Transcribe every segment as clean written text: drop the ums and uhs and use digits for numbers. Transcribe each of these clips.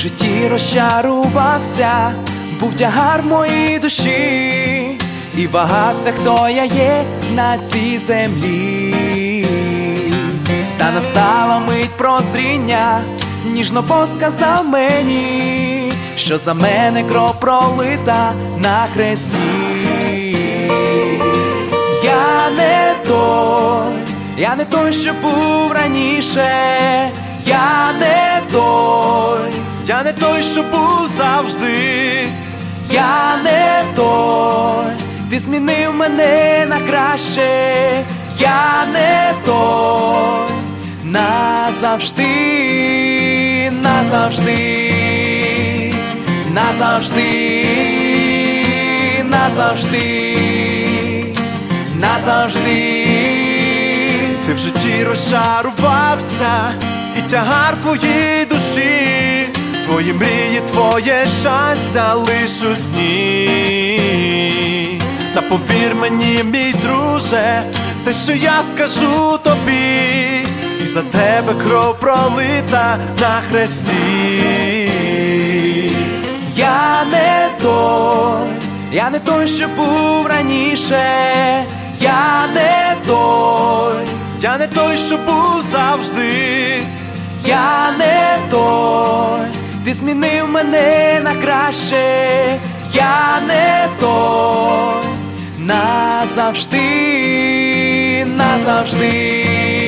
житті розчарувався, був тягар в моїй душі, і вагався, хто я є на цій землі. Та настала мить прозріння, ніжно посказав мені, що за мене кров пролита на хресті. Я не той, що був раніше, я не той, що був завжди, я не той, ти змінив мене на краще, я не той, назавжди, назавжди, назавжди, назавжди, назавжди. Ти в житті розчарувався, і тягар твоїй душі, твої мрії, твоє щастя лиш у сні. Та повір мені, мій друже, те, що я скажу тобі, і за тебе кров пролита на хресті. Я не той, що був раніше, я не той, що був завжди, я не той, ти змінив мене на краще, я не той, назавжди, назавжди,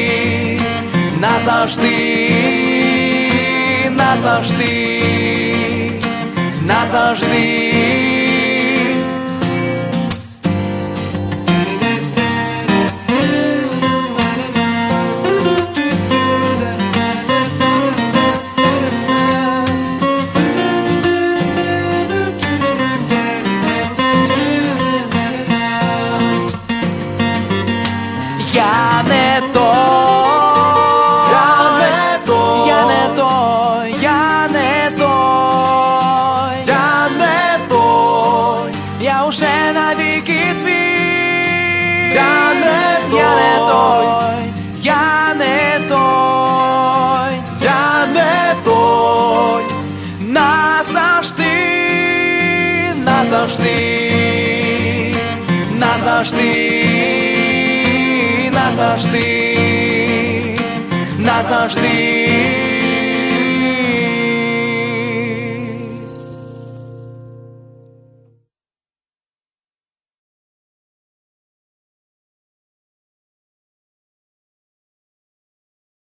назавжди, назавжди, назавжди. Я не той, я не той, я не той, я не той, я уже навіки твій, я не той, я не той, я не той, я не той, назавжди, назавжди, назавжди, назавжди, назавжди.